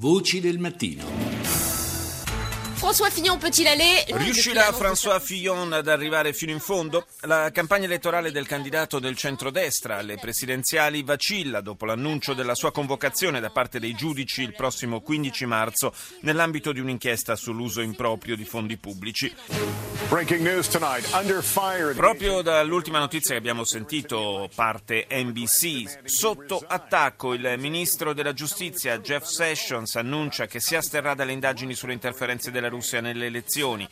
Voci del mattino. François Fillon peut-il aller? Riuscirà François Fillon ad arrivare fino in fondo? La campagna elettorale del candidato del centrodestra alle presidenziali vacilla dopo l'annuncio della sua convocazione da parte dei giudici il prossimo 15 marzo nell'ambito di un'inchiesta sull'uso improprio di fondi pubblici. Breaking news tonight, under fire. Proprio dall'ultima notizia che abbiamo sentito parte NBC. Sotto attacco il ministro della giustizia Jeff Sessions annuncia che si asterrà dalle indagini sulle interferenze della Russia nelle elezioni.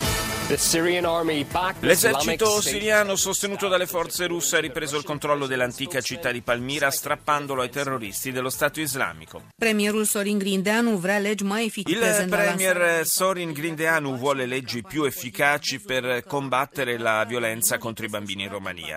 L'esercito siriano sostenuto dalle forze russe ha ripreso il controllo dell'antica città di Palmira strappandolo ai terroristi dello Stato islamico. Premierul Sorin Grindeanu vrea legi mai efficaci. Il premier Sorin Grindeanu vuole leggi più efficaci per combattere la violenza contro i bambini in Romania.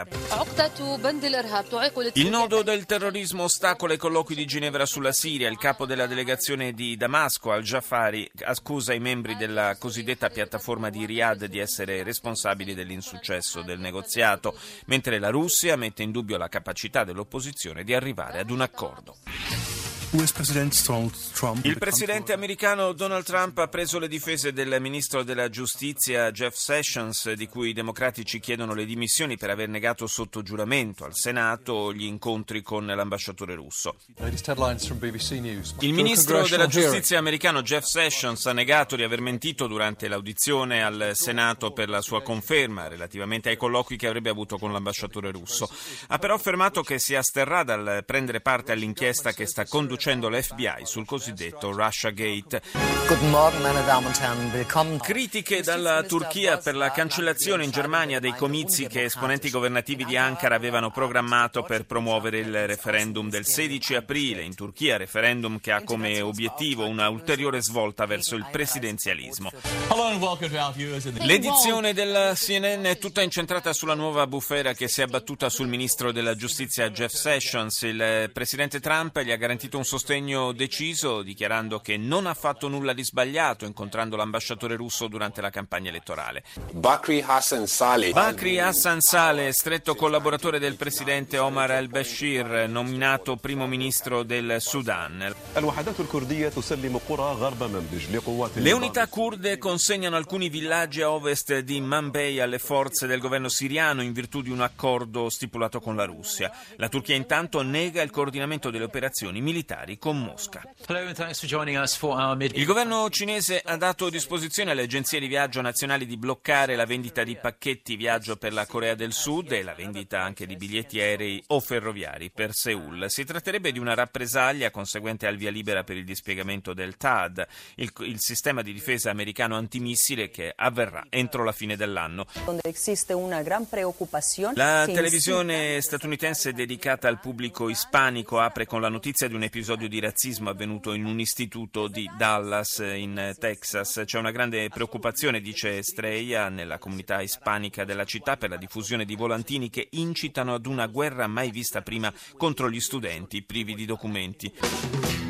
Il nodo del terrorismo ostacola i colloqui di Ginevra sulla Siria. Il capo della delegazione di Damasco, Al-Jafari, accusa i membri della cosiddetta piattaforma di Riyadh di essere responsabili dell'insuccesso del negoziato, mentre la Russia mette in dubbio la capacità dell'opposizione di arrivare ad un accordo. Il presidente americano Donald Trump ha preso le difese del ministro della giustizia Jeff Sessions, di cui i democratici chiedono le dimissioni per aver negato sotto giuramento al Senato gli incontri con l'ambasciatore russo. Il ministro della giustizia americano Jeff Sessions ha negato di aver mentito durante l'audizione al Senato per la sua conferma relativamente ai colloqui che avrebbe avuto con l'ambasciatore russo. Ha però affermato che si asterrà dal prendere parte all'inchiesta che sta conducendo l'FBI sul cosiddetto Russiagate. Critiche dalla Turchia per la cancellazione in Germania dei comizi che esponenti governativi di Ankara avevano programmato per promuovere il referendum del 16 aprile in Turchia, referendum che ha come obiettivo una ulteriore svolta verso il presidenzialismo. L'edizione della CNN è tutta incentrata sulla nuova bufera che si è abbattuta sul ministro della giustizia Jeff Sessions. Il presidente Trump gli ha garantito un sostegno deciso, dichiarando che non ha fatto nulla di sbagliato incontrando l'ambasciatore russo durante la campagna elettorale. Bakri Hassan Saleh, stretto collaboratore del presidente Omar al-Bashir, nominato primo ministro del Sudan. Le unità kurde consegnano alcuni villaggi a ovest di Manbij alle forze del governo siriano in virtù di un accordo stipulato con la Russia. La Turchia intanto nega il coordinamento delle operazioni militari con Mosca. Il governo cinese ha dato disposizione alle agenzie di viaggio nazionali di bloccare la vendita di pacchetti viaggio per la Corea del Sud e la vendita anche di biglietti aerei o ferroviari per Seul. Si tratterebbe di una rappresaglia conseguente al via libera per il dispiegamento del THAAD, il sistema di difesa americano antimissile che avverrà entro la fine dell'anno. La televisione statunitense dedicata al pubblico ispanico apre con la notizia di un episodio di razzismo avvenuto in un istituto di Dallas in Texas. C'è una grande preoccupazione, dice Estrella, nella comunità ispanica della città per la diffusione di volantini che incitano ad una guerra mai vista prima contro gli studenti privi di documenti.